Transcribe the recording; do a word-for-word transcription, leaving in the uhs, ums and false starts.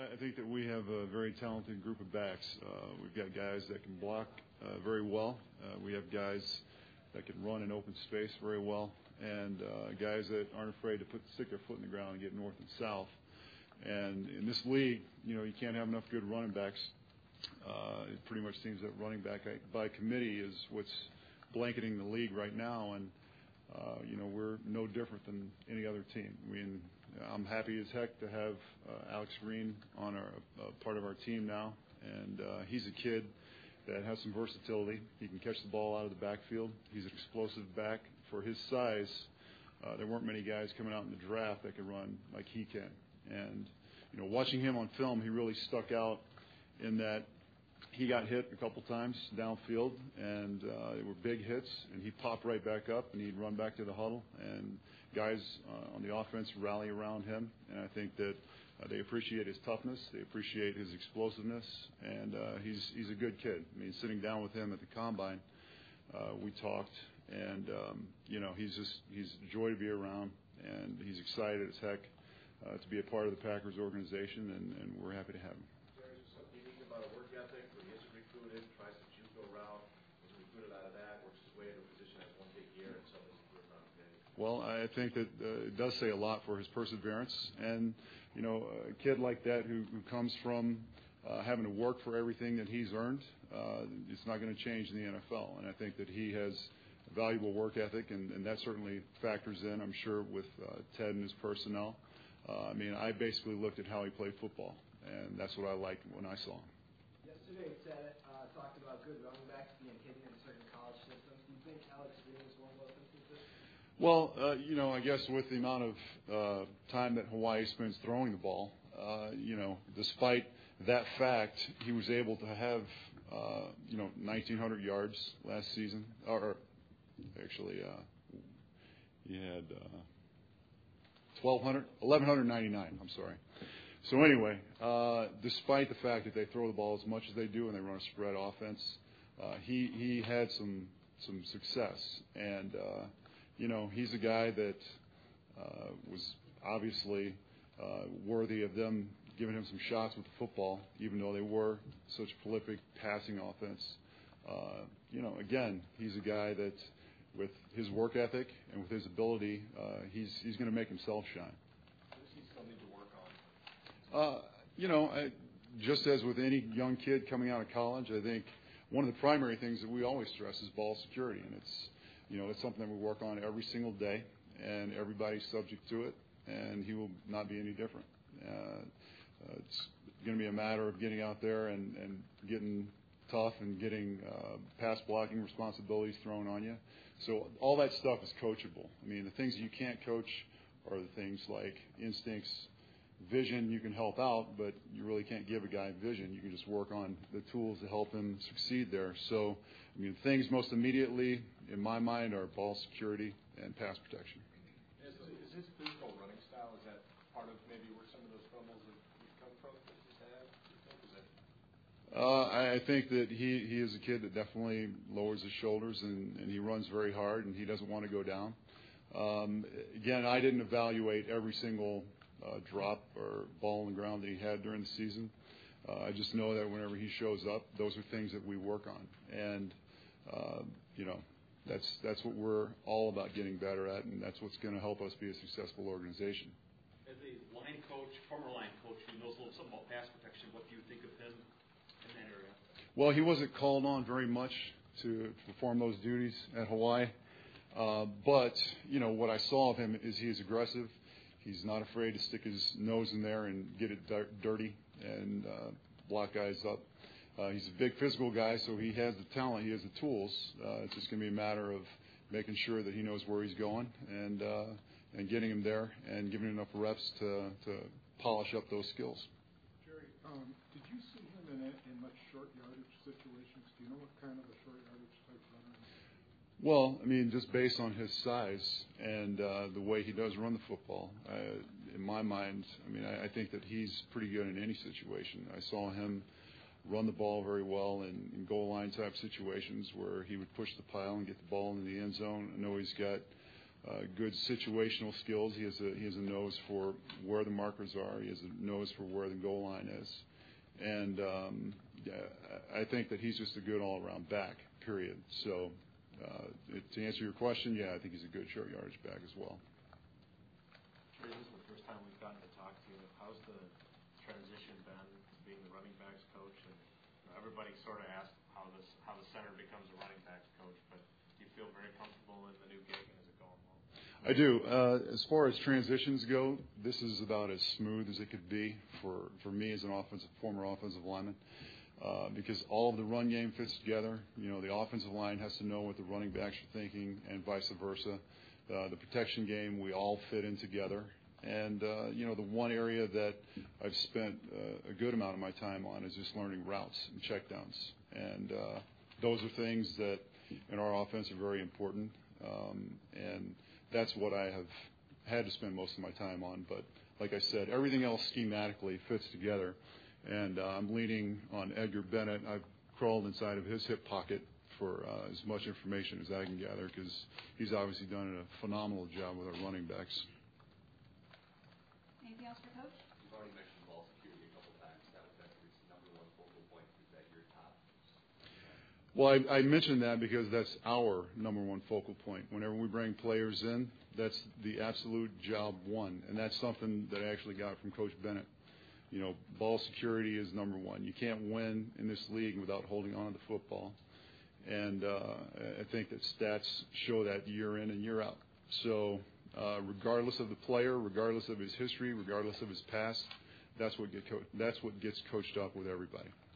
I think that we have a very talented group of backs. Uh, we've got guys that can block uh, very well. Uh, we have guys that can run in open space very well, and uh, guys that aren't afraid to put stick their foot in the ground and get north and south. And in this league, you know, you can't have enough good running backs. Uh, it pretty much seems that running back by committee is what's blanketing the league right now, and uh, you know, we're no different than any other team. I mean, I'm happy as heck to have uh, Alex Green on our uh, part of our team now, and uh, he's a kid that has some versatility. He can catch the ball out of the backfield. He's an explosive back for his size. Uh, there weren't many guys coming out in the draft that could run like he can. And, you know, watching him on film, he really stuck out in that he got hit a couple times downfield, and uh, they were big hits, and he'd pop right back up, and he'd run back to the huddle, and guys uh, on the offense rally around him. And I think that uh, they appreciate his toughness, they appreciate his explosiveness, and uh, he's he's a good kid. I mean, sitting down with him at the combine, uh, we talked, and um, you know, he's just he's a joy to be around, and he's excited as heck Uh, to be a part of the Packers organization, and, and we're happy to have him. Is there something unique about a work ethic where he isn't recruited, tries the JUCO route, was recruited out of that, works his way into a position as one big year, and suddenly he's first round pick? Well, I think that uh, it does say a lot for his perseverance, and you know, a kid like that who, who comes from uh, having to work for everything that he's earned, uh, it's not going to change in the N F L, and I think that he has a valuable work ethic, and, and that certainly factors in, I'm sure, with uh, Ted and his personnel. Uh, I mean, I basically looked at how he played football, and that's what I liked when I saw him. Yesterday, Ted uh, talked about good running backs being hidden in certain college systems. Do you think Alex Green is one of those instances? Well, uh, you know, I guess with the amount of uh, time that Hawaii spends throwing the ball, uh, you know, despite that fact, he was able to have, uh, you know, nineteen hundred yards last season. Or, actually, uh, he had... Uh, twelve hundred, eleven ninety-nine, I'm sorry. So anyway, uh, despite the fact that they throw the ball as much as they do and they run a spread offense, uh, he he had some some success. And, uh, you know, he's a guy that uh, was obviously uh, worthy of them giving him some shots with the football, even though they were such a prolific passing offense. Uh, you know, again, he's a guy that with his work ethic and with his ability, uh, he's he's going to make himself shine. What does he still need to work on? Uh, you know, I, just as with any young kid coming out of college, I think one of the primary things that we always stress is ball security, and it's you know it's something that we work on every single day, and everybody's subject to it, and he will not be any different. Uh, uh, it's going to be a matter of getting out there and, and getting tough and getting uh, pass blocking responsibilities thrown on you. So all that stuff is coachable. I mean, the things you can't coach are the things like instincts, vision. You can help out, but you really can't give a guy vision. You can just work on the tools to help him succeed there. So, I mean, things most immediately, in my mind, are ball security and pass protection. Is, is his physical running style, is that part of maybe where some of those fumbles have come from? Is that, is that Uh, I think that he, he is a kid that definitely lowers his shoulders, and, and he runs very hard, and he doesn't want to go down. Um, again, I didn't evaluate every single uh, drop or ball on the ground that he had during the season. Uh, I just know that whenever he shows up, those are things that we work on. And, uh, you know, that's, that's what we're all about getting better at, and that's what's going to help us be a successful organization. As a line coach, former line coach, who knows a little something about pass protection, what do you think of him in that area? Well, he wasn't called on very much to perform those duties at Hawaii. Uh, but, you know, what I saw of him is he is aggressive. He's not afraid to stick his nose in there and get it d- dirty and uh, block guys up. Uh, he's a big physical guy, so he has the talent. He has the tools. Uh, it's just going to be a matter of making sure that he knows where he's going and uh, and getting him there and giving him enough reps to, to polish up those skills. Jerry, um, did you see him in, a, in much short yardage situations? Do you know what kind of a short yardage type runner he is? Well, I mean, just based on his size and uh, the way he does run the football, uh, in my mind, I mean, I, I think that he's pretty good in any situation. I saw him run the ball very well in, in goal line type situations where he would push the pile and get the ball into the end zone. I know he's got uh, good situational skills. He has a he has a nose for where the markers are. He has a nose for where the goal line is, and um, yeah, I think that he's just a good all-around back. Period. So uh, to answer your question, yeah, I think he's a good short yardage back as well. Trey, this is the first time we've gotten to talk to you. How's the transition been being the running backs coach? And you know, everybody sort of asked how this how the center becomes a running backs coach, but do you feel very comfortable in the new gig, and is it going well? I do. Uh, as far as transitions go, this is about as smooth as it could be for, for me as an offensive former offensive lineman. Uh, because all of the run game fits together. You know, the offensive line has to know what the running backs are thinking, and vice versa. Uh, the protection game, we all fit in together. And, uh, you know, the one area that I've spent uh, a good amount of my time on is just learning routes and checkdowns. And uh, those are things that in our offense are very important. Um, and that's what I have had to spend most of my time on. But like I said, everything else schematically fits together. And uh, I'm leaning on Edgar Bennett. I've crawled inside of his hip pocket for uh, as much information as I can gather, because he's obviously done a phenomenal job with our running backs. Anything else for Coach? You've already mentioned ball security a couple times. That was that was number one focal point. Is that your top? Well, I, I mentioned that because that's our number one focal point. Whenever we bring players in, that's the absolute job one, and that's something that I actually got from Coach Bennett. You know, ball security is number one. You can't win in this league without holding on to the football. And uh, I think that stats show that year in and year out. So uh, regardless of the player, regardless of his history, regardless of his past, that's what, get co- that's what gets coached up with everybody.